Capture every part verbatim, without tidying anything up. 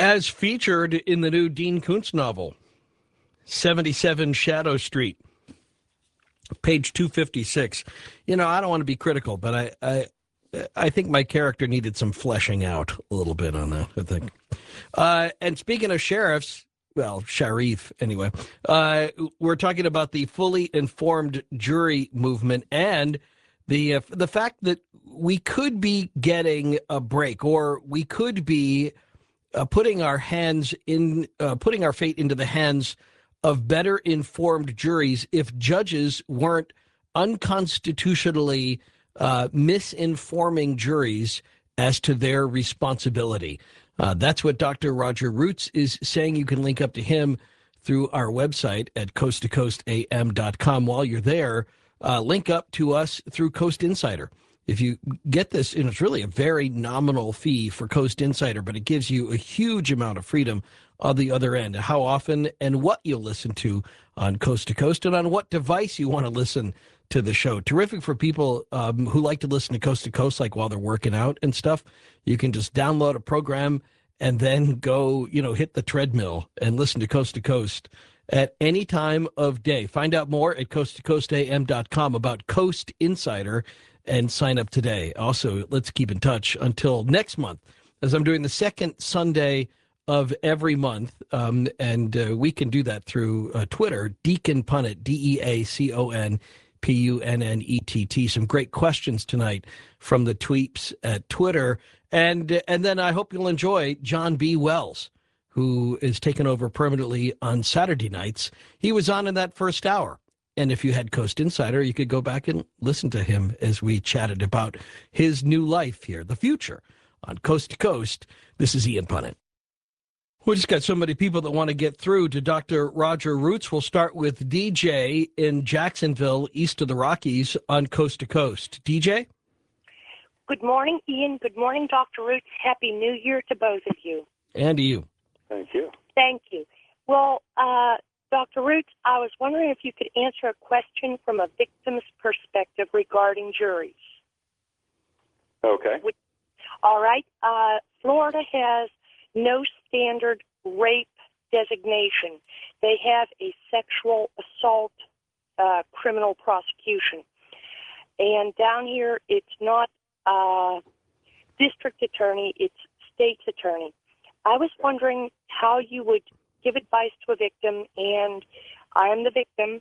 As featured in the new Dean Koontz novel, seventy-seven Shadow Street, page two fifty-six. You know, I don't want to be critical, but I, I, I think my character needed some fleshing out a little bit on that, I think. Uh, and speaking of sheriffs, well, Sharif, anyway, uh, we're talking about the fully informed jury movement and the uh, the fact that we could be getting a break, or we could be uh, putting our hands in, uh, putting our fate into the hands of better informed juries if judges weren't unconstitutionally uh, misinforming juries as to their responsibility. Uh, that's what Doctor Roger Roots is saying. You can link up to him through our website at coast to coast a m dot com. While you're there, uh, link up to us through Coast Insider. If you get this, and it's really a very nominal fee for Coast Insider, but it gives you a huge amount of freedom on the other end. How often and what you'll listen to on Coast to Coast, and on what device you want to listen to the show. Terrific for people um, who like to listen to Coast to Coast, like while they're working out and stuff. You can just download a program and then go, you know, hit the treadmill and listen to Coast to Coast at any time of day. Find out more at coast to coast a m dot com about Coast Insider and sign up today. Also, let's keep in touch until next month, as I'm doing the second Sunday of every month, um, and uh, we can do that through uh, Twitter, Deacon Punnett, D E A C O N P U N N E T T. Some great questions tonight from the tweeps at Twitter. And and then I hope you'll enjoy John B. Wells, who is taken over permanently on Saturday nights. He was on in that first hour. And if you had Coast Insider, you could go back and listen to him as we chatted about his new life here, the future, on Coast to Coast. This is Ian Punnett. We just got so many people that want to get through to Doctor Roger Roots. We'll start with D J in Jacksonville, east of the Rockies, on Coast to Coast. D J? Good morning, Ian. Good morning, Doctor Roots. Happy New Year to both of you. And to you. Thank you. Thank you. Well, uh, Doctor Roots, I was wondering if you could answer a question from a victim's perspective regarding juries. Okay. Which, all right. Uh, Florida has no standard rape designation. They have a sexual assault uh, criminal prosecution. And down here, it's not uh, district attorney, it's state's attorney. I was wondering how you would give advice to a victim, and I am the victim.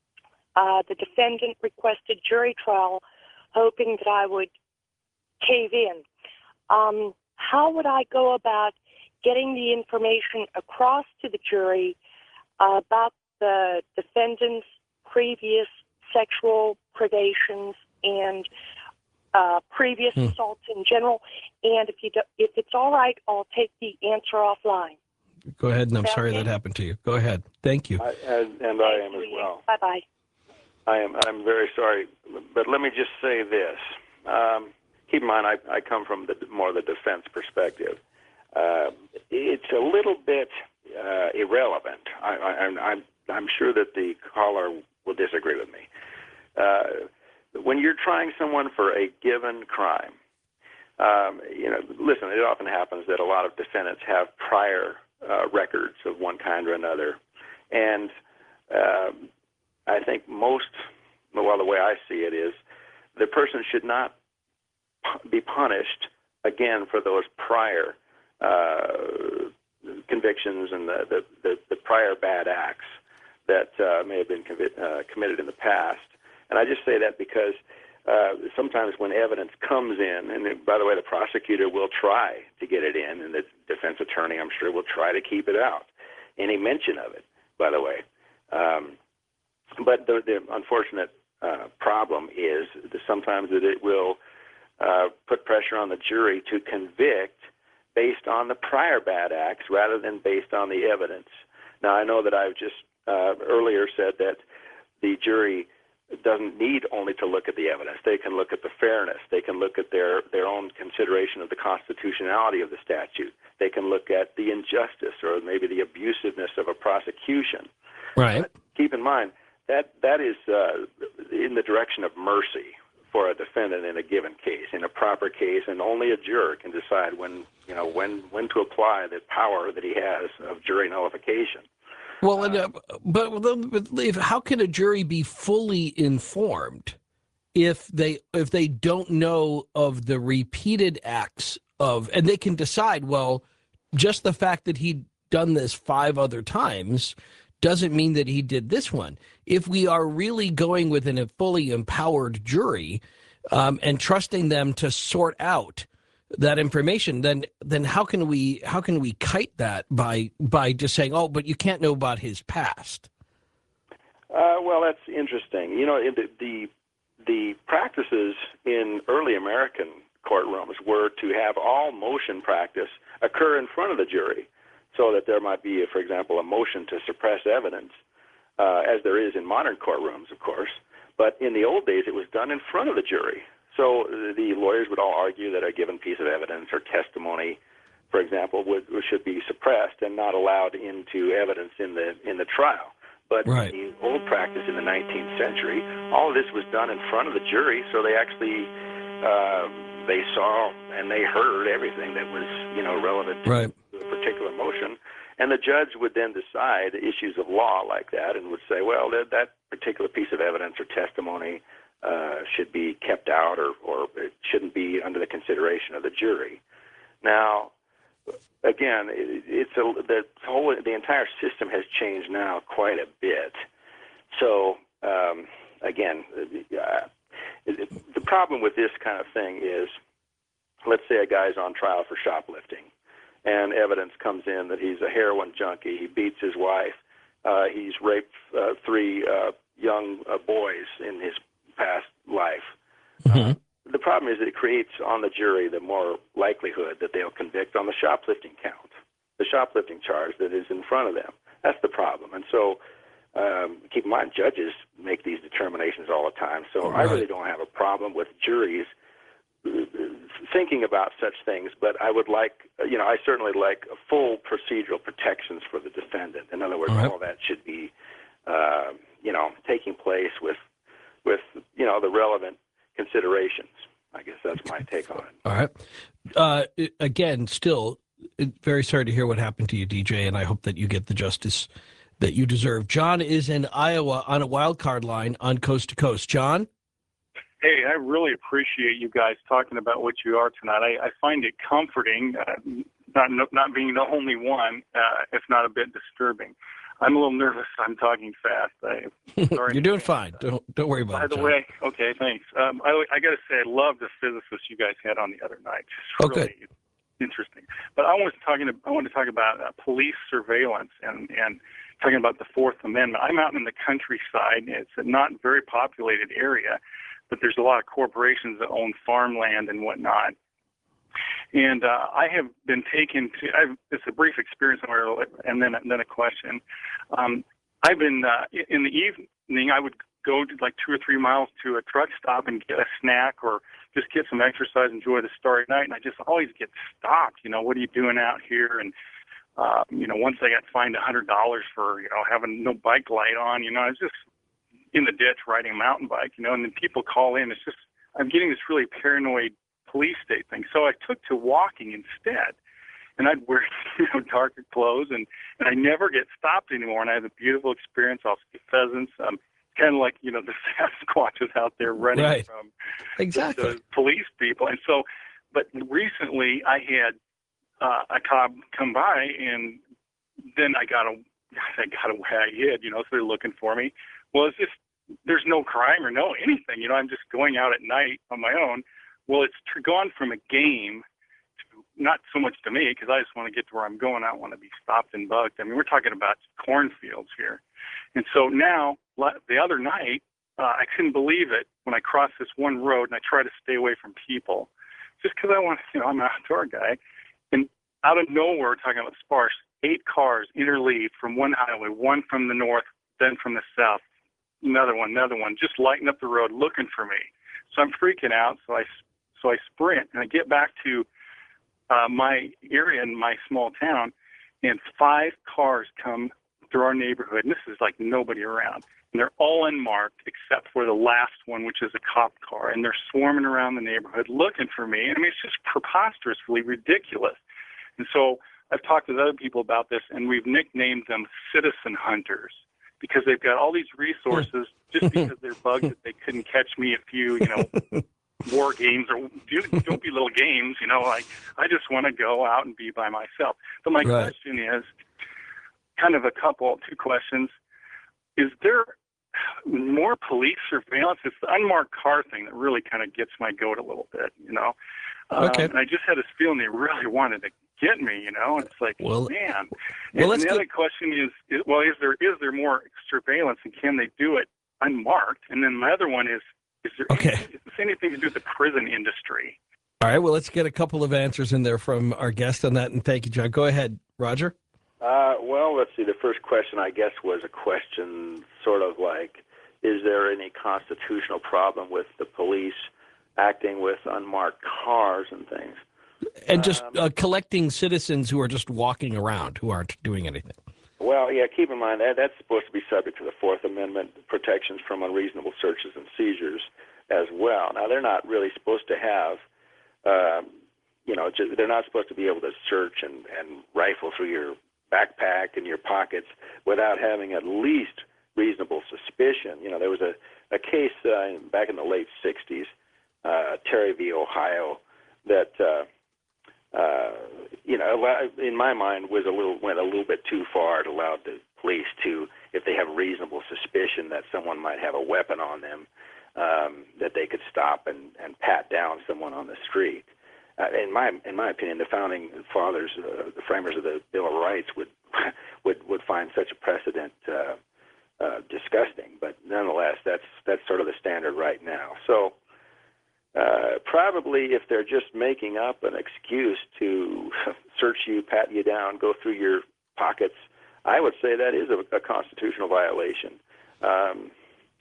Uh, the defendant requested jury trial, hoping that I would cave in. Um, how would I go about getting the information across to the jury uh, about the defendant's previous sexual predations and uh, previous hmm. assaults in general? And if you do, if it's all right, I'll take the answer offline. Go ahead, and I'm Sound sorry good? that happened to you. Go ahead. Thank you. I, and and I am as well. Bye-bye. I am. I'm very sorry, but let me just say this. Um, keep in mind, I, I come from the more the defense perspective. Uh, it's a little bit uh, irrelevant. I, I, I'm, I'm I'm sure that the caller will disagree with me. Uh, when you're trying someone for a given crime, um, you know, listen, it often happens that a lot of defendants have prior uh, records of one kind or another, and uh, I think most, well, the way I see it is, the person should not be punished again for those prior uh, convictions and the, the, the, the prior bad acts that uh, may have been convi- uh, committed in the past. And I just say that because uh, sometimes when evidence comes in, and by the way, the prosecutor will try to get it in, and the defense attorney, I'm sure, will try to keep it out, any mention of it, by the way. Um, but the, the unfortunate uh, problem is that sometimes that it will uh, put pressure on the jury to convict based on the prior bad acts rather than based on the evidence. Now, I know that I've just uh, earlier said that the jury doesn't need only to look at the evidence. They can look at the fairness. They can look at their, their own consideration of the constitutionality of the statute. They can look at the injustice or maybe the abusiveness of a prosecution. Right. But keep in mind, that that is uh, in the direction of mercy for a defendant in a given case, in a proper case, and only a juror can decide when, you know, when, when to apply the power that he has of jury nullification. Well, uh, but, but if, how can a jury be fully informed if they if they don't know of the repeated acts of, and they can decide, well, just the fact that he'd done this five other times doesn't mean that he did this one. If we are really going with a fully empowered jury um, and trusting them to sort out that information, then then how can we how can we kite that by by just saying, oh, but you can't know about his past? Uh, well, that's interesting. You know, the, the the practices in early American courtrooms were to have all motion practice occur in front of the jury, so that there might be, for example, a motion to suppress evidence, uh, as there is in modern courtrooms, of course. But in the old days, it was done in front of the jury. So the lawyers would all argue that a given piece of evidence or testimony, for example, would, should be suppressed and not allowed into evidence in the in the trial. But right. in the old practice in the nineteenth century, all of this was done in front of the jury, so they actually uh, they saw and they heard everything that was, you know, relevant to right. a particular motion. And the judge would then decide issues of law like that and would say, well, that, that particular piece of evidence or testimony uh, should be kept out, or, or it shouldn't be under the consideration of the jury. Now, again, it, it's a, the whole the entire system has changed now quite a bit. So, um, again, uh, it, the problem with this kind of thing is, let's say a guy's on trial for shoplifting, and evidence comes in that he's a heroin junkie, he beats his wife, uh, he's raped uh, three uh, young uh, boys in his past life. Mm-hmm. Uh, the problem is that it creates on the jury the more likelihood that they'll convict on the shoplifting count, the shoplifting charge that is in front of them. That's the problem. And so um, keep in mind, judges make these determinations all the time. So right. I really don't have a problem with juries thinking about such things, but I would like, you know, I certainly like full procedural protections for the defendant. In other words, all, right. all that should be, uh, you know, taking place with, with, you know, the relevant considerations. I guess that's my take on it. All right. Uh, again, still very sorry to hear what happened to you, D J, and I hope that you get the justice that you deserve. John is in Iowa on a wild card line on Coast to Coast. John? Hey, I really appreciate you guys talking about what you are tonight. I, I find it comforting, uh, not not being the only one, uh, if not a bit disturbing. I'm a little nervous. I'm talking fast. I, sorry. You're doing fine. Don't don't worry about By it. By the John. way, okay, thanks. Um, I, I got to say, I love the physicist you guys had on the other night. Just oh, really good. Interesting. But I was talking. To, I want to talk about uh, police surveillance and and talking about the Fourth Amendment. I'm out in the countryside. It's a not very populated area, but there's a lot of corporations that own farmland and whatnot. And uh, I have been taken to, I've, it's a brief experience, and then then a question. Um, I've been, uh, in the evening, I would go to like two or three miles to a truck stop and get a snack or just get some exercise, enjoy the starry night, and I just always get stopped. You know, what are you doing out here? And, uh, you know, once I got fined one hundred dollars for, you know, having no bike light on, you know, I was just in the ditch riding a mountain bike, you know, and then people call in. It's just, I'm getting this really paranoid police state thing. So I took to walking instead. And I'd wear, you know, darker clothes, and, and I never get stopped anymore. And I have a beautiful experience. I'll see pheasants. Um, kind of like, you know, the Sasquatches out there running right. from exactly. the, the police people. And so, but recently I had uh, a cop come by, and then I got a, I got a way I hid, you know, so they're looking for me. Well, it's just, there's no crime or no anything. You know, I'm just going out at night on my own. Well, it's tr- gone from a game to not so much to me, because I just want to get to where I'm going. I don't want to be stopped and bugged. I mean, we're talking about cornfields here. And so now, the other night, uh, I couldn't believe it when I crossed this one road, and I try to stay away from people just because I want, you know, I'm an outdoor guy. And out of nowhere, talking about sparse, eight cars interleave from one highway, one from the north, then from the south, another one, another one, just lighting up the road looking for me. So I'm freaking out. So I, so I sprint, and I get back to uh, my area in my small town, and five cars come through our neighborhood. And this is like nobody around. and they're all unmarked except for the last one, which is a cop car, and they're swarming around the neighborhood looking for me. I mean, it's just preposterously ridiculous. And so I've talked with other people about this, and we've nicknamed them citizen hunters because they've got all these resources just because they're bugged that they couldn't catch me a few, you know, war games or don't be little games, you know, like I just want to go out and be by myself. But my Right. question is kind of a couple, two questions. Is there more police surveillance? It's the unmarked car thing that really kind of gets my goat a little bit, you know. Okay. Um, and I just had this feeling they really wanted to get me, you know. And it's like, Well- man. well, and let's the get- other question is, is, well, is there is there more surveillance, and can they do it unmarked? And then my other one is, is there Okay. anything, is this anything to do with the prison industry? All right. Well, let's get a couple of answers in there from our guest on that. And thank you, John. Go ahead, Roger. Uh, well, let's see. The first question, I guess, was a question sort of like, is there any constitutional problem with the police acting with unmarked cars and things? And just Um, uh, collecting citizens who are just walking around, who aren't doing anything. Well, yeah, keep in mind that that's supposed to be subject to the Fourth Amendment protections from unreasonable searches and seizures as well. Now, they're not really supposed to have, um, you know, just, they're not supposed to be able to search and, and rifle through your backpack and your pockets without having at least reasonable suspicion. You know, there was a, a case uh, back in the late sixties, uh, Terry v. Ohio, that, uh, uh, you know, in my mind was a little went a little bit too far. It allowed the police to, if they have reasonable suspicion that someone might have a weapon on them, um, that they could stop and, and pat down someone on the street. Uh, in my in my opinion, the founding fathers, uh, the framers of the Bill of Rights, would would would find such a precedent uh, uh, disgusting. But nonetheless, that's that's sort of the standard right now. So uh, probably, if they're just making up an excuse to search you, pat you down, go through your pockets, I would say that is a, a constitutional violation. Um,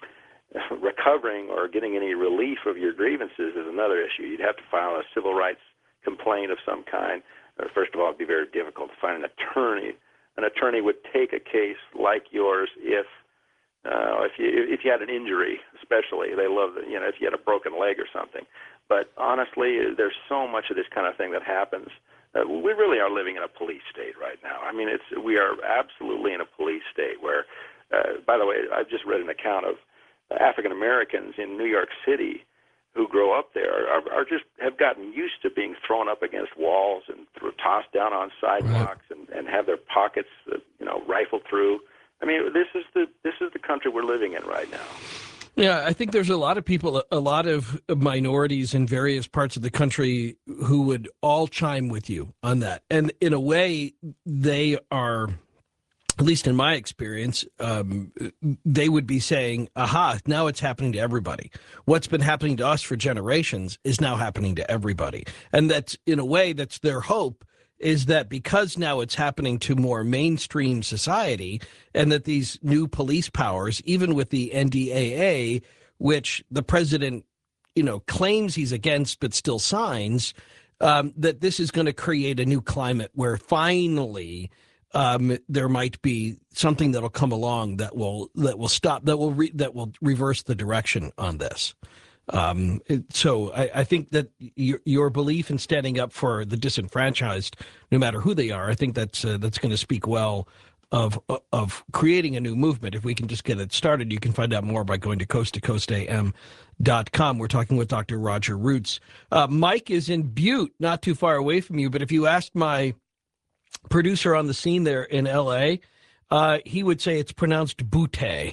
recovering or getting any relief of your grievances is another issue. You'd have to file a civil rights complaint of some kind. Uh, first of all, it'd be very difficult to find an attorney. An attorney would take a case like yours if uh, if you if you had an injury, especially. They love the, you know, if you had a broken leg or something. But honestly, there's so much of this kind of thing that happens. Uh, we really are living in a police state right now. I mean, it's we are absolutely in a police state where, uh, by the way, I've just read an account of African Americans in New York City who grow up there are, are just have gotten used to being thrown up against walls and through, tossed down on sidewalks right. and, and have their pockets, uh, you know, rifled through. I mean, this is the this is the country we're living in right now. Yeah, I think there's a lot of people, a lot of minorities in various parts of the country who would all chime with you on that. And in a way, they are, at least in my experience, um, they would be saying, aha, now it's happening to everybody. What's been happening to us for generations is now happening to everybody. And that's, in a way, that's their hope, is that because now it's happening to more mainstream society and that these new police powers, even with the N D A A, which the president, you know, claims he's against but still signs, um, that this is going to create a new climate where finally um, there might be something that'll come along that will that will stop that will re, that will reverse the direction on this. Um, so I, I think that your, your belief in standing up for the disenfranchised, no matter who they are, I think that's uh, that's going to speak well of of creating a new movement. If we can just get it started, you can find out more by going to coast to coast a m dot com. We're talking with Doctor Roger Roots. Uh, Mike is in Butte, not too far away from you, but if you asked my producer on the scene there in L A, uh, he would say it's pronounced Butte,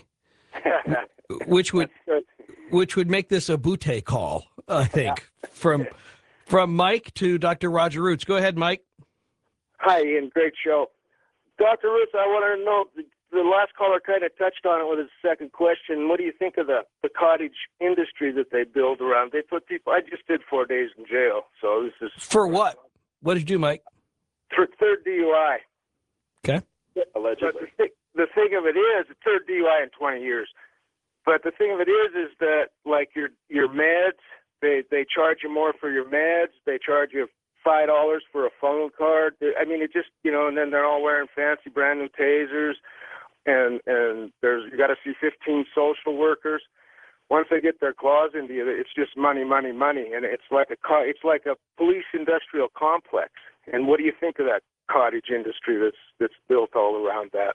which would which would make this a Butte call, I think, from from Mike to Doctor Roger Roots. Go ahead, Mike. Hi, Ian. Great show. Doctor Roots, I want to know, the, the last caller kind of touched on it with his second question. What do you think of the, the cottage industry that they build around? They put people, I just did four days in jail, so this is... For what? What did you do, Mike? For third D U I. Okay. Allegedly. But the, thing, the thing of it is, the third D U I in twenty years. But the thing of it is, is that, like, your your meds, they, they charge you more for your meds. They charge you five dollars for a phone card. I mean, it just, you know, and then they're all wearing fancy brand new tasers. and and there's you got to see fifteen social workers. Once they get their claws into you, it's just money, money, money, and it's like a co- it's like a police industrial complex. And what do you think of that cottage industry that's that's built all around that?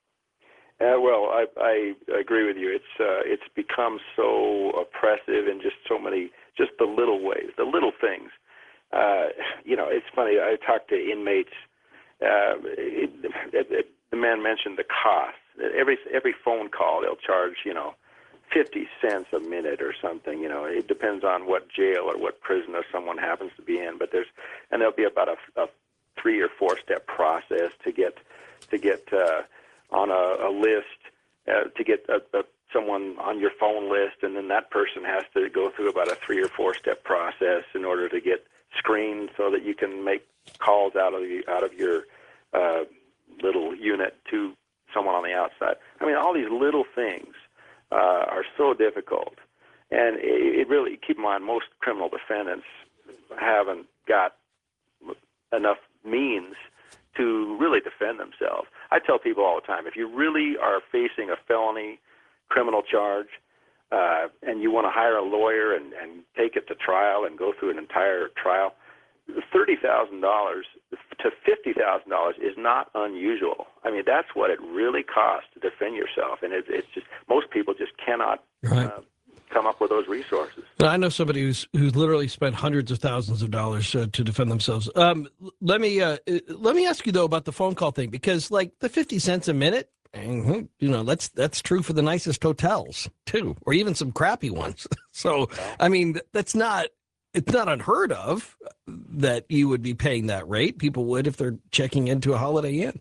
Uh, well, I, I agree with you. It's uh, it's become so oppressive in just so many, just the little ways, the little things. Uh, you know, it's funny. I talked to inmates. Uh, it, it, it, the man mentioned the cost. Every every phone call, they'll charge, you know, fifty cents a minute or something. You know, it depends on what jail or what prison or someone happens to be in. But there's, and there'll be about a, a three or four step process to get to get. Uh, on a, a list uh, to get a, a, someone on your phone list, and then that person has to go through about a three or four step process in order to get screened so that you can make calls out of the, out of your uh, little unit to someone on the outside. I mean, all these little things uh, are so difficult, and it, it really, keep in mind, most criminal defendants haven't got enough means to really defend themselves. I tell people all the time, if you really are facing a felony criminal charge uh, and you want to hire a lawyer and, and take it to trial and go through an entire trial, thirty thousand dollars to fifty thousand dollars is not unusual. I mean, that's what it really costs to defend yourself, and it, it's just most people just cannot Right. uh, come up with those resources. I know somebody who's who's literally spent hundreds of thousands of dollars uh, to defend themselves. Um, let me uh, let me ask you though about the phone call thing, because like the fifty cents a minute, you know, that's that's true for the nicest hotels too, or even some crappy ones. So I mean, that's not it's not unheard of that you would be paying that rate. People would if they're checking into a Holiday Inn.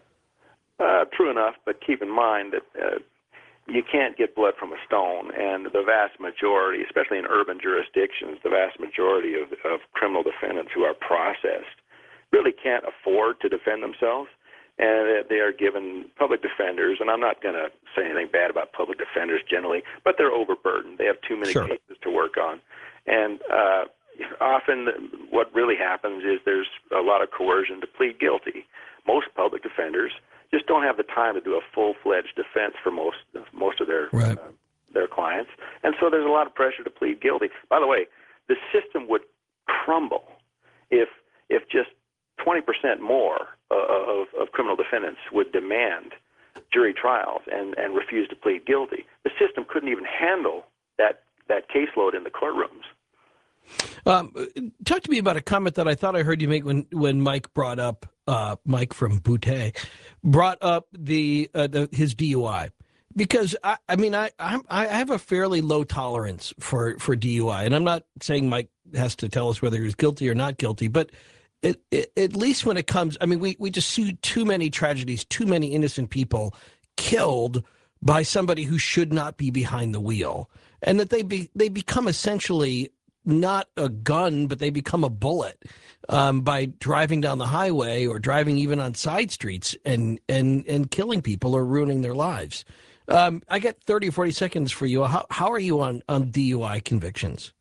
Uh, true enough, but keep in mind that. Uh, You can't get blood from a stone, and the vast majority, especially in urban jurisdictions, the vast majority of, of criminal defendants who are processed really can't afford to defend themselves, and they are given public defenders, and I'm not going to say anything bad about public defenders generally, but they're overburdened. They have too many Sure. cases to work on, and uh, often what really happens is there's a lot of coercion to plead guilty. Most public defenders just don't have the time to do a full-fledged defense for most most of their Right. uh, their clients, and so there's a lot of pressure to plead guilty. By the way, the system would crumble if if just twenty percent more uh, of, of criminal defendants would demand jury trials and, and refuse to plead guilty. The system couldn't even handle that that caseload in the courtrooms. Um, talk to me about a comment that I thought I heard you make when, when Mike brought up, uh, Mike from Butte, brought up the, uh, the his D U I. Because, I, I mean, I I'm, I have a fairly low tolerance for, for D U I. And I'm not saying Mike has to tell us whether he's guilty or not guilty, but it, it, at least when it comes, I mean, we, we just see too many tragedies, too many innocent people killed by somebody who should not be behind the wheel. And that they be they become essentially not a gun, but they become a bullet um, by driving down the highway or driving even on side streets and and and killing people or ruining their lives. Um, I got thirty or forty seconds for you. How how are you on, on D U I convictions?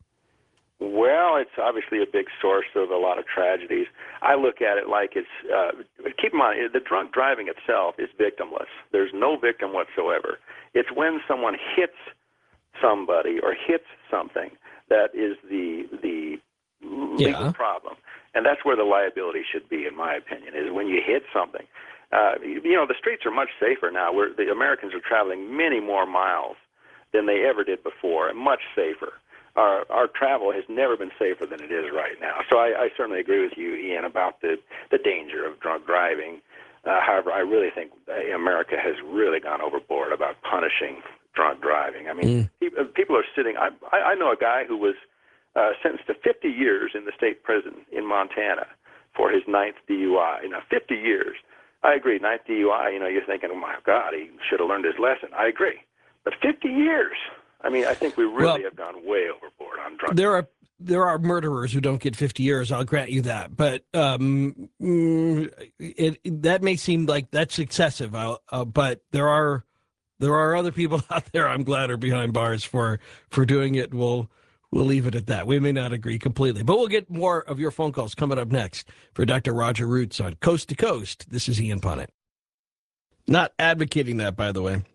Well, it's obviously a big source of a lot of tragedies. I look at it like it's, uh, keep in mind, the drunk driving itself is victimless. There's no victim whatsoever. It's when someone hits somebody or hits something that is the the legal Yeah. problem. And that's where the liability should be, in my opinion, is when you hit something. Uh, you know, the streets are much safer now. Where the Americans are traveling many more miles than they ever did before, and much safer. Our our travel has never been safer than it is right now. So I, I certainly agree with you, Ian, about the, the danger of drunk driving. Uh, however, I really think America has really gone overboard about punishing drunk driving. I mean, Mm. people, people are sitting. I, I know a guy who was uh, sentenced to fifty years in the state prison in Montana for his ninth D U I. You know, fifty years. I agree. Ninth D U I. You know, you're thinking, oh my God, he should have learned his lesson. I agree. But fifty years. I mean, I think we really Well, have gone way overboard on drunk. There are there are murderers who don't get fifty years. I'll grant you that, but um, mm, it, it that may seem like that's excessive. Uh, uh, but there are there are other people out there, I'm glad, are behind bars for for doing it. We'll we'll leave it at that. We may not agree completely, but we'll get more of your phone calls coming up next for Doctor Roger Roots on Coast to Coast. This is Ian Punnett. Not advocating that, by the way.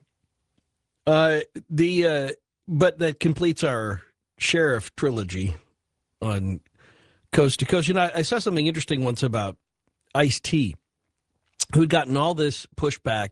Uh, the uh, but that completes our sheriff trilogy on Coast to Coast. You know, I, I saw something interesting once about Ice-T, who'd gotten all this pushback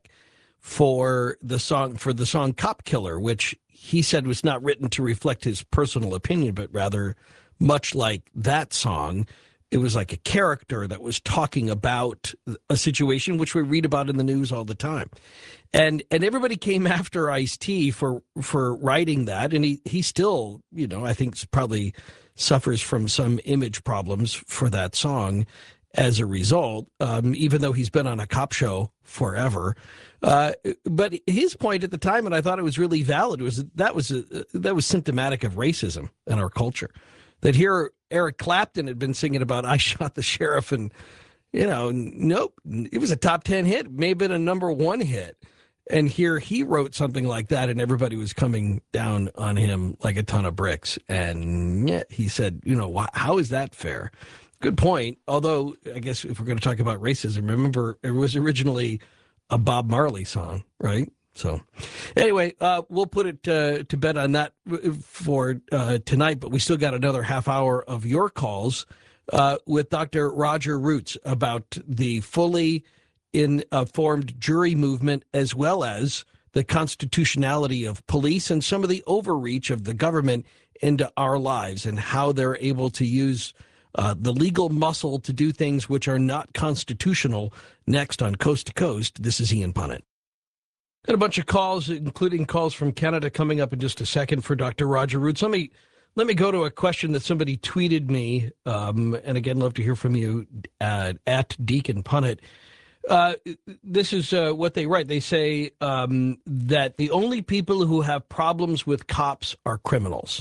for the song for the song "Cop Killer," which he said was not written to reflect his personal opinion, but rather, much like that song, it was like a character that was talking about a situation which we read about in the news all the time. And and everybody came after Ice-T for for writing that, and he he still, you know, I think probably suffers from some image problems for that song as a result, um, even though he's been on a cop show forever. Uh, but his point at the time, and I thought it was really valid, was that that was a, that was symptomatic of racism in our culture. That here Eric Clapton had been singing about "I Shot the Sheriff," and you know, nope, it was a top ten hit, may have been a number one hit. And here he wrote something like that, and everybody was coming down on him like a ton of bricks. And yet he said, you know, wh- how is that fair? Good point. Although, I guess if we're going to talk about racism, remember, it was originally a Bob Marley song, right? So anyway, uh, we'll put it uh, to bed on that for uh, tonight, but we still got another half hour of your calls uh, with Doctor Roger Roots about the fully informed jury movement, as well as the constitutionality of police and some of the overreach of the government into our lives and how they're able to use uh, the legal muscle to do things which are not constitutional. Next on Coast to Coast, this is Ian Punnett. Got a bunch of calls, including calls from Canada, coming up in just a second for Doctor Roger Roots. Let me let me go to a question that somebody tweeted me, um, and again, love to hear from you uh, at Deacon Punnett. Uh, this is uh, what they write. They say um, that the only people who have problems with cops are criminals.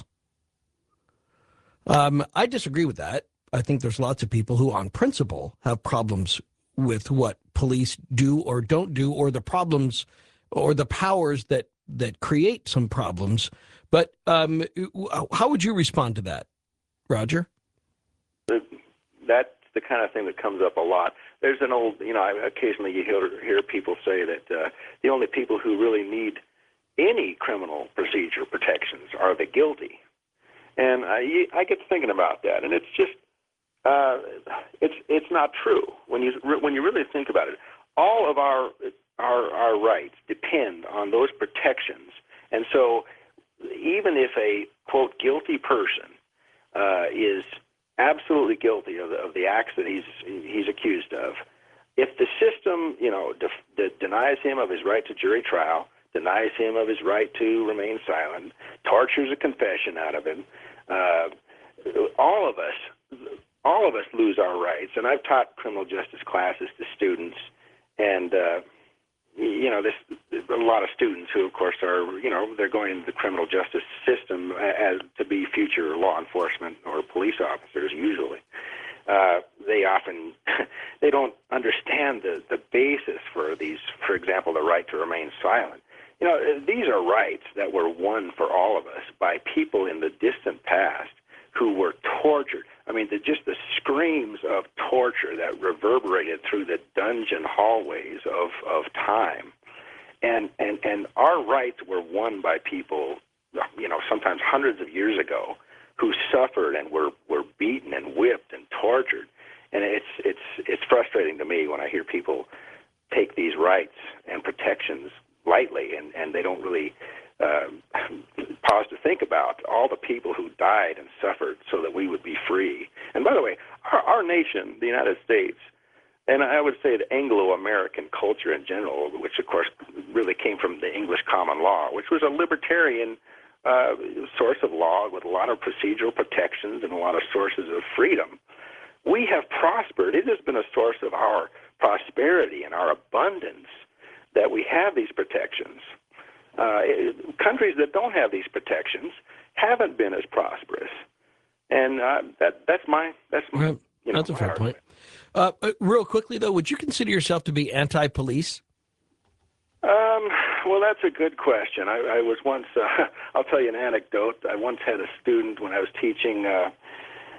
Um, I disagree with that. I think there's lots of people who, on principle, have problems with what police do or don't do, or the problems or the powers that, that create some problems. But um, how would you respond to that, Roger? That's the kind of thing that comes up a lot. There's an old, you know, occasionally you hear, hear people say that uh, the only people who really need any criminal procedure protections are the guilty. And I, I get to thinking about that, and it's just, uh, it's it's not true. When you when you really think about it, all of our our our rights depend on those protections. And so, even if a quote guilty person uh, is absolutely guilty of the, of the acts that he's he's accused of, if the system, you know, def, de, denies him of his right to jury trial, denies him of his right to remain silent, tortures a confession out of him, uh, all of us, all of us lose our rights. And I've taught criminal justice classes to students, and uh, you know, this a lot of students who, of course, are, you know, they're going into the criminal justice system as to be future law enforcement or police officers. Usually, uh, they often they don't understand the the basis for these. For example, the right to remain silent. You know, these are rights that were won for all of us by people in the distant past who were tortured. I mean, the, just the screams of torture that reverberated through the dungeon hallways of, of time. And, and, and our rights were won by people, you know, sometimes hundreds of years ago, who suffered and were, were beaten and whipped and tortured. And it's, it's, it's frustrating to me when I hear people take these rights and protections lightly, and, and they don't really uh, pause to think about all the people who died and suffered so that we would be free. And by the way, our, our nation, the United States, and I would say the Anglo-American culture in general, which of course really came from the English common law, which was a libertarian uh, source of law with a lot of procedural protections and a lot of sources of freedom. We have prospered. It has been a source of our prosperity and our abundance that we have these protections. Uh, countries that don't have these protections haven't been as prosperous, and uh, that that's my that's my, right. you know, that's a my fair argument. point. Uh, real quickly though, would you consider yourself to be anti-police? Um, well, that's a good question. I, I was once. Uh, I'll tell you an anecdote. I once had a student when I was teaching uh,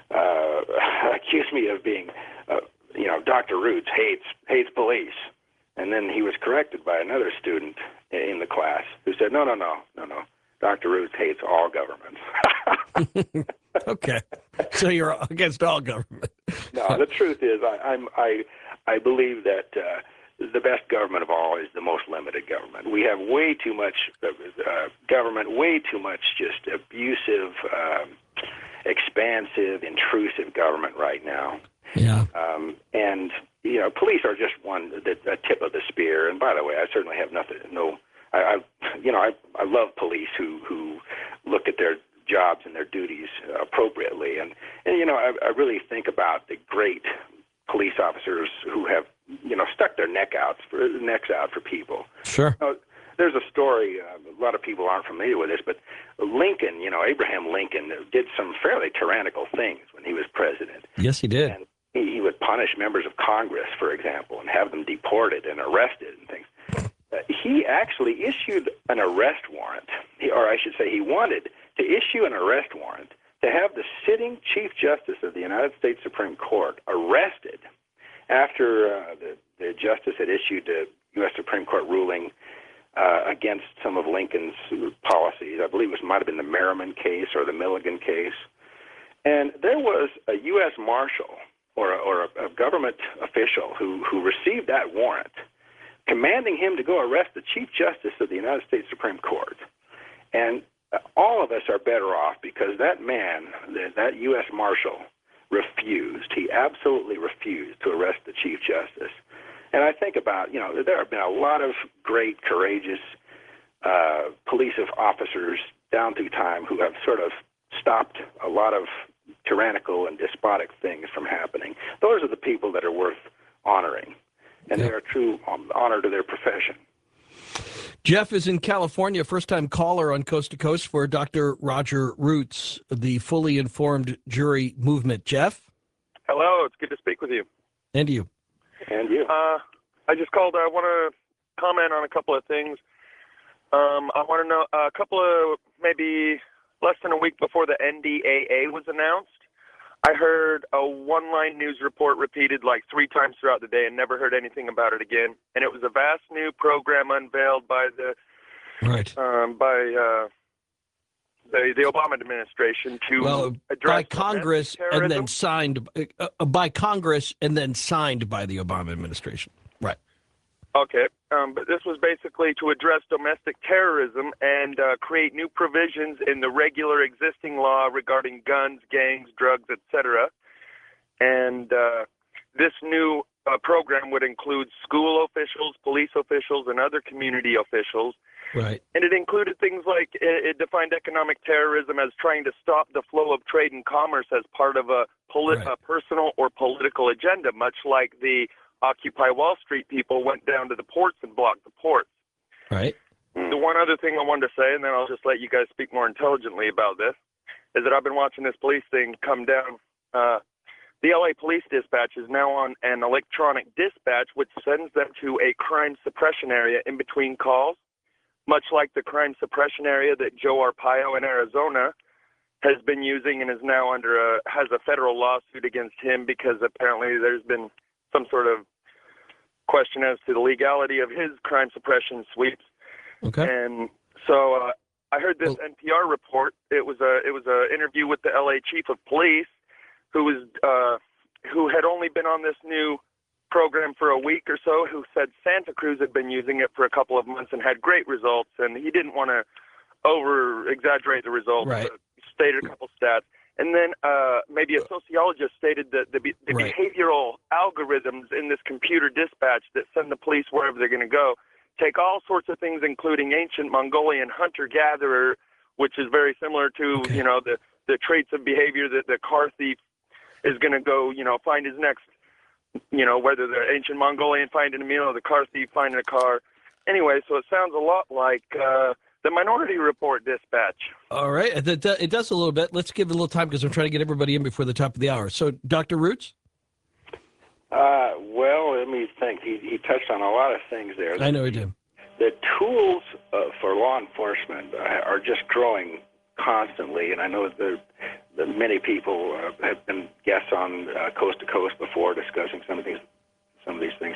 uh, accuse me of being, uh, you know, Doctor Roots hates hates police. And then he was corrected by another student in the class who said, no, no, no, no, no. Doctor Roots hates all governments. Okay. So you're against all government. No, the truth is I, I'm, I, I believe that uh, the best government of all is the most limited government. We have way too much uh, government, way too much just abusive, um, expansive, intrusive government right now. Yeah. Um, and, you know, police are just one, the, the tip of the spear. And by the way, I certainly have nothing, no, I, I you know, I, I love police who, who look at their jobs and their duties uh, appropriately. And, and, you know, I, I really think about the great police officers who have, you know, stuck their neck out for, necks out for people. Sure. You know, there's a story, uh, a lot of people aren't familiar with this, but Lincoln, you know, Abraham Lincoln did some fairly tyrannical things when he was president. Yes, he did. And he, he would punish members of Congress, for example, and have them deported and arrested and things. Uh, he actually issued an arrest warrant, he, or I should say he wanted to issue an arrest warrant to have the sitting Chief Justice of the United States Supreme Court arrested after uh, the, the justice had issued a U S Supreme Court ruling uh, against some of Lincoln's policies. I believe it was, might have been the Merriman case or the Milligan case. And there was a U S Marshal or, a, or a, a government official who, who received that warrant commanding him to go arrest the Chief Justice of the United States Supreme Court. And uh, all of us are better off because that man, the, that U S Marshal, refused. He absolutely refused to arrest the Chief Justice. And I think about, you know, there have been a lot of great, courageous uh, police officers down through time who have sort of stopped a lot of tyrannical and despotic things from happening. Those are the people that are worth honoring, and Yeah. they are true um, honor to their profession. Jeff is in California, first-time caller on Coast to Coast for Doctor Roger Roots, the Fully Informed Jury Movement. Jeff? Hello, it's good to speak with you. And you. And you. Uh, I just called. I want to comment on a couple of things. Um, I want to know a couple of maybe less than a week before the N D A A was announced, I heard a one-line news report repeated like three times throughout the day and never heard anything about it again. And it was a vast new program unveiled by the right um, by uh, the the Obama administration to well, address by Congress terrorism. and then signed uh, uh, by Congress and then signed by the Obama administration. Right. Okay, um, but this was basically to address domestic terrorism and uh, create new provisions in the regular existing law regarding guns, gangs, drugs, et cetera. And uh, this new uh, program would include school officials, police officials, and other community officials. Right. And it included things like it, it defined economic terrorism as trying to stop the flow of trade and commerce as part of a, poli- Right. a personal or political agenda, much like the Occupy Wall Street people went down to the ports and blocked the ports. Right. The one other thing I wanted to say, and then I'll just let you guys speak more intelligently about this, is that I've been watching this police thing come down. Uh, the L A Police Dispatch is now on an electronic dispatch, which sends them to a crime suppression area in between calls, much like the crime suppression area that Joe Arpaio in Arizona has been using and is now under a has a federal lawsuit against him because apparently there's been some sort of question as to the legality of his crime suppression sweeps. Okay. And so uh, I heard this Well, N P R report. It was a it was an interview with the L A chief of police, who was uh, who had only been on this new program for a week or so. Who said Santa Cruz had been using it for a couple of months and had great results, and he didn't want to over exaggerate the results. Right. But stated a couple stats. And then uh, maybe a sociologist stated that the, the Right. behavioral algorithms in this computer dispatch that send the police wherever they're going to go take all sorts of things, including ancient Mongolian hunter-gatherer, which is very similar to, Okay. you know, the, the traits of behavior that the car thief is going to go, you know, find his next, you know, whether the ancient Mongolian finding a meal or the car thief finding a car. Anyway, so it sounds a lot like uh, the Minority Report dispatch. All right. It, it it does a little bit. Let's give it a little time because I'm trying to get everybody in before the top of the hour. So, Doctor Roots? Uh, well, let me think. He, he touched on a lot of things there. I know he did. The tools uh, for law enforcement uh, are just growing constantly, and I know that, that many people uh, have been guests on uh, Coast to Coast before discussing some of these some of these things.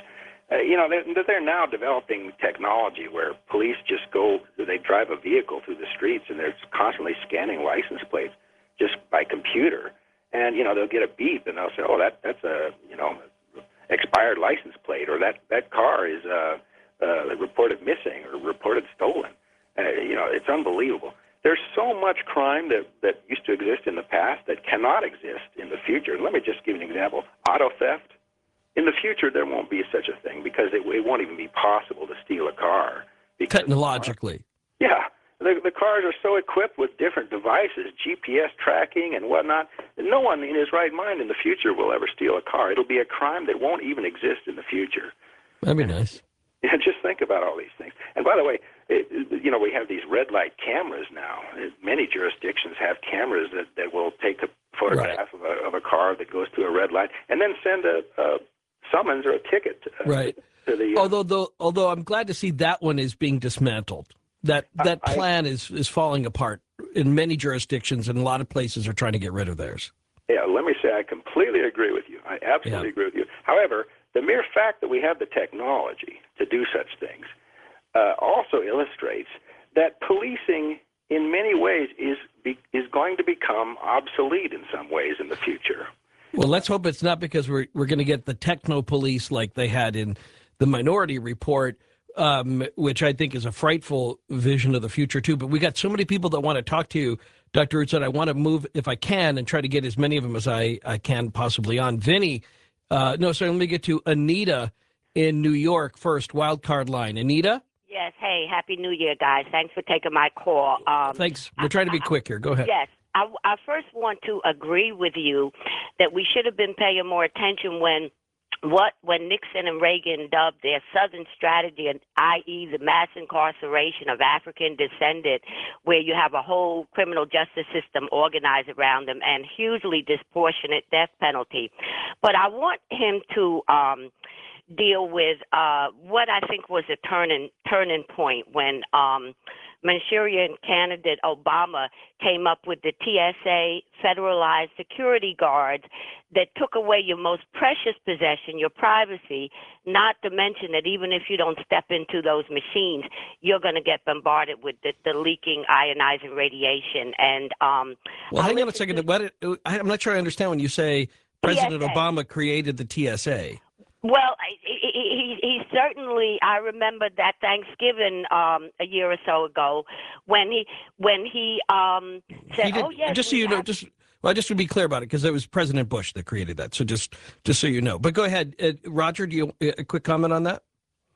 Uh, you know, they're, they're now developing technology where police just go, they drive a vehicle through the streets and they're constantly scanning license plates just by computer. And, you know, they'll get a beep and they'll say, oh, that that's a, you know, expired license plate, or that, that car is uh, uh, reported missing or reported stolen. Uh, you know, it's unbelievable. There's so much crime that, that used to exist in the past that cannot exist in the future. Let me just give you an example. Auto theft. In the future, there won't be such a thing because it, it won't even be possible to steal a car. Technologically. Yeah. The, the cars are so equipped with different devices, G P S tracking and whatnot, that no one in his right mind in the future will ever steal a car. It'll be a crime that won't even exist in the future. That'd be nice. Yeah, just think about all these things. And by the way, it, you know, we have these red light cameras now. Many jurisdictions have cameras that, that will take a photograph right. of, a, of a car that goes through a red light and then send a, a summons or a ticket to, right. to the... Uh, although, though, although I'm glad to see that one is being dismantled. That that I, plan is, is falling apart in many jurisdictions, and a lot of places are trying to get rid of theirs. Yeah, let me say I completely agree with you. I absolutely yeah. agree with you. However, the mere fact that we have the technology to do such things uh, also illustrates that policing in many ways is be, is going to become obsolete in some ways in the future. Well, let's hope it's not because we're we're going to get the techno police like they had in the Minority Report, um, which I think is a frightful vision of the future too. But we got so many people that want to talk to you, Doctor Roots, that I want to move if I can and try to get as many of them as I, I can possibly on. Vinny, uh, no, sorry, let me get to Anita in New York first, wild card line. Anita? Yes. Hey, Happy New Year, guys. Thanks for taking my call. Um, Thanks. We're trying to be I, quick here. Go ahead. Yes. I, I first want to agree with you that we should have been paying more attention when what when Nixon and Reagan dubbed their Southern strategy, that is the mass incarceration of African descendant, where you have a whole criminal justice system organized around them and hugely disproportionate death penalty. But I want him to um, deal with uh, what I think was a turning turning point when um, Manchurian candidate Obama came up with the T S A federalized security guards that took away your most precious possession, your privacy, not to mention that even if you don't step into those machines, you're going to get bombarded with the, the leaking ionizing radiation. And um, Well, hang on a second. What, I'm not sure I understand when you say President T S A. Obama created the T S A. Well, he, he, he certainly. I remember that Thanksgiving um, a year or so ago when he when he um, said, He did, "Oh yes." just so you know, just well, just to be clear about it, because it was President Bush that created that. So just just so you know. But go ahead, uh, Roger. Do you a quick comment on that?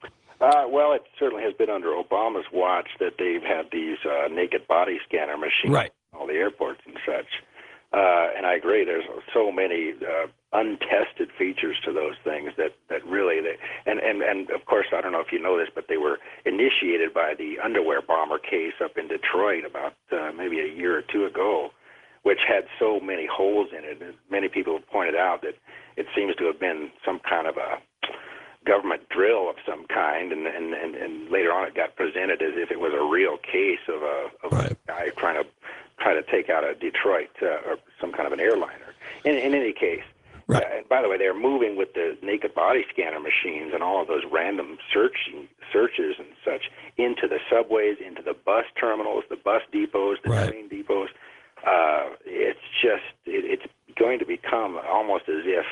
Uh, well, it certainly has been under Obama's watch that they've had these uh, naked body scanner machines right. in all the airports and such. Uh, and I agree. There's so many uh, untested features to those things that, that really they and, and, and of course I don't know if you know this, but they were initiated by the underwear bomber case up in Detroit about uh, maybe a year or two ago, which had so many holes in it. And many people have pointed out that it seems to have been some kind of a government drill of some kind, and and, and, and later on it got presented as if it was a real case of a, of right. a guy trying to try to take out a Detroit uh, or some kind of an airliner. In, in any case, right. uh, and by the way, they're moving with the naked body scanner machines and all of those random searching searches and such into the subways, into the bus terminals, the bus depots, the right. train depots. Uh, it's just it, it's going to become almost as if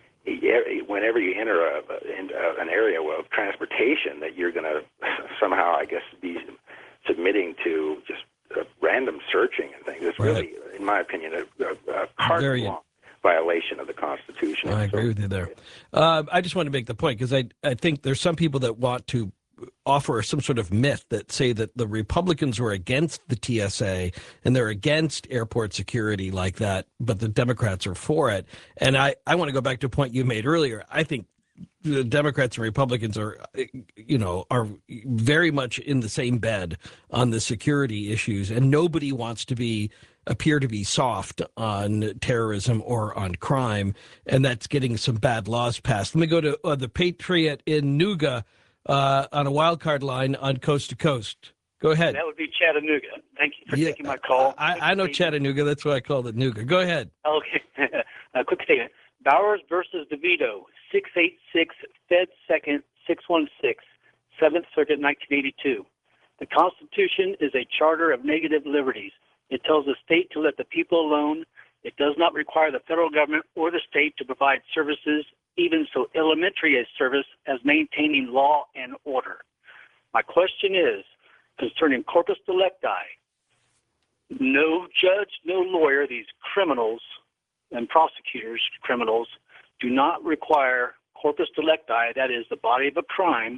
whenever you enter a, in a, an area of transportation that you're going to somehow, I guess, be submitting to just uh, random searching and things. It's right. really, in my opinion, a, a, a carte blanche violation of the Constitution. I agree so, with you there. Uh, I just want to make the point because I, I think there's some people that want to offer some sort of myth that say that the Republicans were against the T S A and they're against airport security like that, but the Democrats are for it. And I, I want to go back to a point you made earlier. I think the Democrats and Republicans are, you know, are very much in the same bed on the security issues, and nobody wants to be appear to be soft on terrorism or on crime, and that's getting some bad laws passed. Let me go to uh, the Patriot in Nuga uh, on a wild card line on Coast to Coast. Go ahead. That would be Chattanooga. Thank you for yeah, taking my call. I, I know Chattanooga. That's why I called it Nuga. Go ahead. Okay. A quick statement. Bowers versus DeVito, six eight six Fed Second six one six, seventh Circuit, nineteen eighty-two. The Constitution is a charter of negative liberties. It tells the state to let the people alone. It does not require the federal government or the state to provide services, even so elementary a service as maintaining law and order. My question is, concerning corpus delicti, no judge, no lawyer, these criminals and prosecutors, criminals, do not require corpus delicti, that is the body of a crime,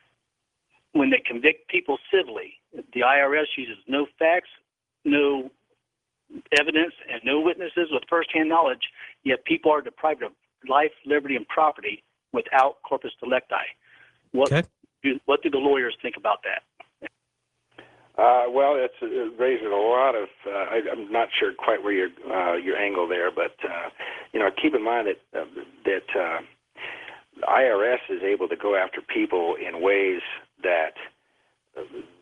when they convict people civilly. The I R S uses no facts, no evidence, and no witnesses with firsthand knowledge, yet people are deprived of life, liberty, and property without corpus delicti. What, okay. do, what do the lawyers think about that? Uh, well, it's, it raises a lot of. Uh, I, I'm not sure quite where your uh, your angle there, but uh, you know, keep in mind that uh, that uh, the I R S is able to go after people in ways that uh,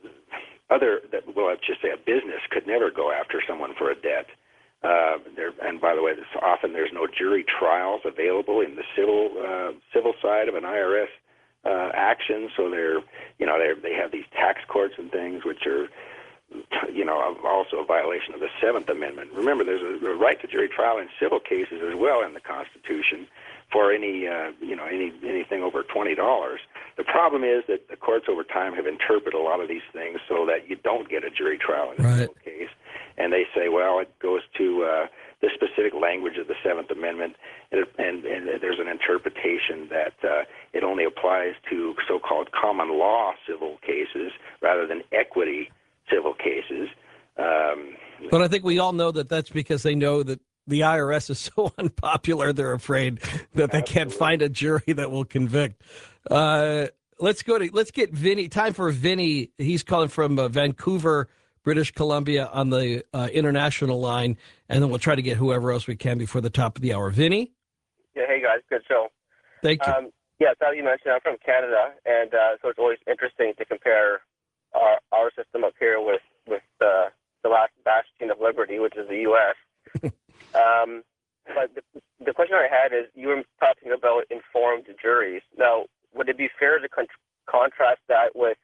other that well, let's just say a business could never go after someone for a debt. Uh, there, and by the way, this, often there's no jury trials available in the civil uh, civil side of an I R S uh, action. So they're, you know, they they have these tax courts and things, which are, you know, also a violation of the Seventh Amendment. Remember, there's a, a right to jury trial in civil cases as well in the Constitution for any, uh, you know, any anything over twenty dollars. The problem is that the courts over time have interpreted a lot of these things so that you don't get a jury trial in a right. civil case. And they say, well, it goes to uh, the specific language of the Seventh Amendment, and, and, and there's an interpretation that uh, it only applies to so-called common law civil cases rather than equity civil cases. Um, but I think we all know that that's because they know that the I R S is so unpopular, they're afraid that they can't find a jury that will convict. Uh, let's go to, let's get Vinny. Time for Vinny. He's calling from uh, Vancouver, British Columbia on the uh, international line, and then we'll try to get whoever else we can before the top of the hour. Vinny? Yeah, hey guys, good show. Thank you. Um, yes, as you mentioned, I'm from Canada, and uh, so it's always interesting to compare our, our system up here with, with uh, the last bastion of liberty, which is the U S um, but the, the question I had is, you were talking about informed juries. Now, would it be fair to con- contrast that with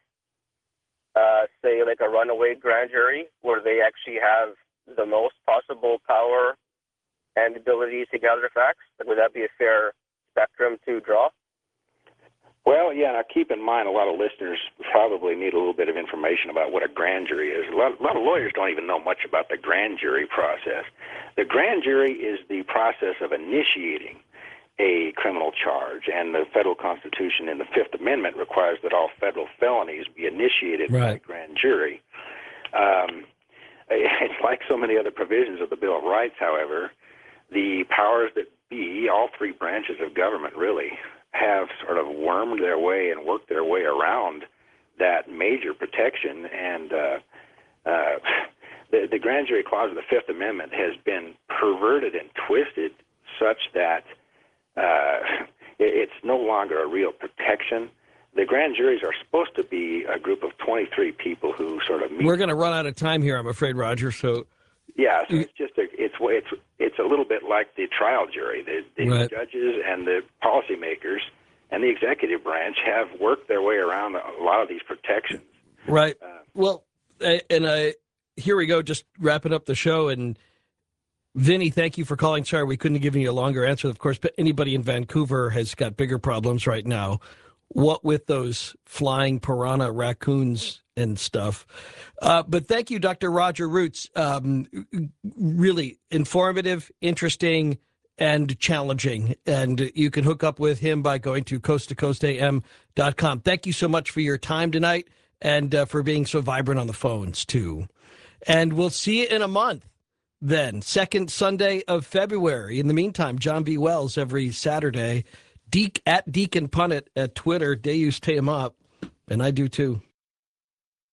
Uh, say like a runaway grand jury where they actually have the most possible power and ability to gather facts? Like, would that be a fair spectrum to draw? Well, yeah, now keep in mind a lot of listeners probably need a little bit of information about what a grand jury is. A lot, a lot of lawyers don't even know much about the grand jury process. The grand jury is the process of initiating a criminal charge, and the federal Constitution in the Fifth Amendment requires that all federal felonies be initiated right. by a grand jury. Um, it's like so many other provisions of the Bill of Rights, however, the powers that be, all three branches of government really, have sort of wormed their way and worked their way around that major protection, and uh, uh, the, the grand jury clause of the Fifth Amendment has been perverted and twisted such that Uh, it's no longer a real protection. The grand juries are supposed to be a group of twenty-three people who sort of meet. We're going to run out of time here, I'm afraid, Roger. So yeah, so it's just a, it's it's it's a little bit like the trial jury. The, the right. judges and the policymakers and the executive branch have worked their way around a lot of these protections. Right. Uh, well, and uh, here we go, just wrapping up the show. And Vinny, thank you for calling. Sorry, we couldn't give you a longer answer. Of course, but anybody in Vancouver has got bigger problems right now. What with those flying piranha raccoons and stuff. Uh, but thank you, Doctor Roger Roots. Um, really informative, interesting, and challenging. And you can hook up with him by going to coast to coast a m dot com. Thank you so much for your time tonight and uh, for being so vibrant on the phones, too. And we'll see you in a month. Then, second Sunday of February. In the meantime, John B. Wells every Saturday. Deke at Deacon Punnett at Twitter. They used to him up, and I do too.